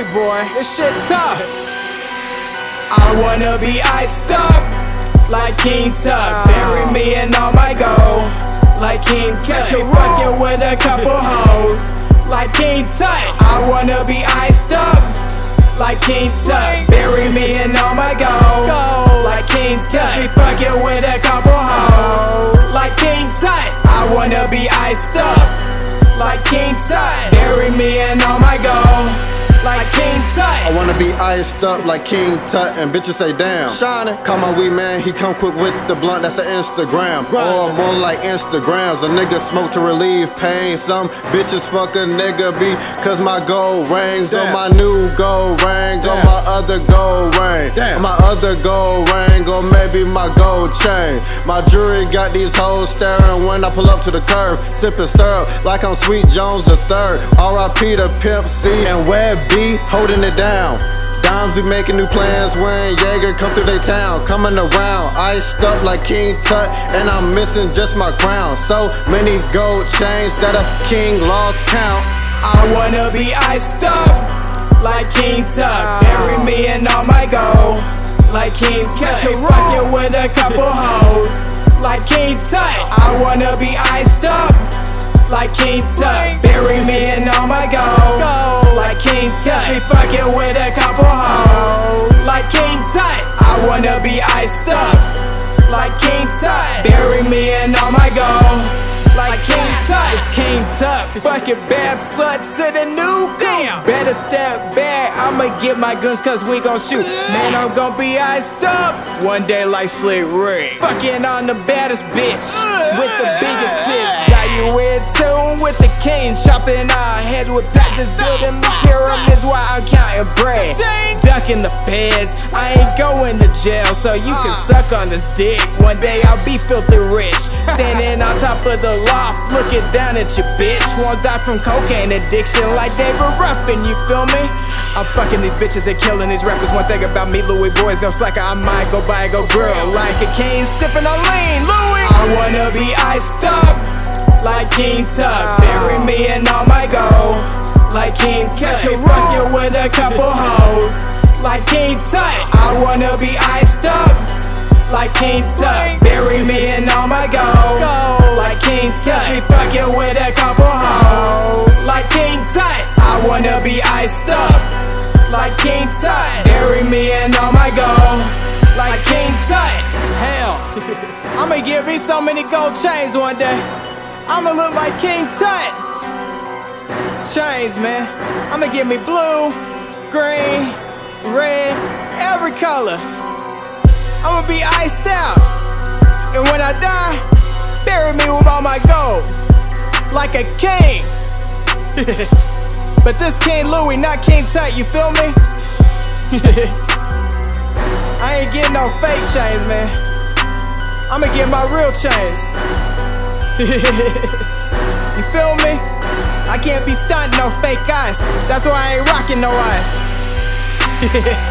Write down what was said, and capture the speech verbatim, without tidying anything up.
boy, this shit tough. I wanna be iced up like King Tut. Bury me in all my gold like King Tut. Catch me fucking with a couple hoes like King Tut. I wanna be iced up like King Tut. Bury me in all my gold like King Tut. Catch me fucking with a couple hoes like King Tut. I wanna be iced up like King Tut. Bury me in all my gold like King Tut. I wanna be iced up like King Tut, and bitches say damn. Shining, call my weed man, he come quick with the blunt, that's an Instagram. Or more like Instagrams, a nigga smoke to relieve pain. Some bitches fuck a nigga be cause my gold rings on my new gold ring, on my other gold ring, on my other gold ring, or maybe my gold chain. My jewelry got these hoes staring when I pull up to the curb, sipping syrup like I'm Sweet Jones the third. R I P to Pimp C and Web B holding it down. Dimes be making new plans when Jaeger come through they town. Coming around, iced up like King Tut, and I'm missing just my crown. So many gold chains that a king lost count. I wanna be iced up like King Tut. Bury me in all my gold like King Tut. Catch me fucking with a couple hoes like King Tut. I wanna be iced up like King Tut. Bury me in all my gold like King Tut. Catch me fucking with a couple hoes like King Tut. I wanna be iced up like King Tut. Bury me in all my gold like King Tut. It's King Tut, fucking bad sluts to the new damn. Better step back, I'ma get my guns cause we gon' shoot. Man, I'm gon' be iced up one day like Slick Rick. Fucking on the baddest bitch with the biggest tits. Got you in tune with the king, chopping our heads with patches, building me pyramids while I'm counting bread. Ducking the feds, I ain't going to jail, so you can suck on this dick. One day I'll be filthy rich, standing on top of the loft, looking down at your bitch. Won't die from cocaine addiction like David Ruffin, you feel me? I'm fucking these bitches and killing these rappers. One thing about me, Louis boys, no slacker. I might go buy a go grill like a king, sipping on lean, Louis. I wanna be iced up like King Tut. Bury me in all my gold like King Tut. Catch me fucking with a couple hoes like King Tut. I wanna be iced up like King Tut. Bury me in all my gold like King Tut. Catch me fucking with a couple hoes like King Tut. I wanna be iced up like King Tut. Bury me in all my gold like King Tut. Hell, I'ma give me so many gold chains one day. I'ma look like King Tut. Chains, man. I'ma give me blue, green, red, every color. I'ma be iced out. And when I die, bury me with all my gold like a king. But this King Louis, not King Tut, you feel me? I ain't getting no fake chains, man. I'ma get my real chains. You feel me? I can't be stunting no fake ice. That's why I ain't rocking no ice.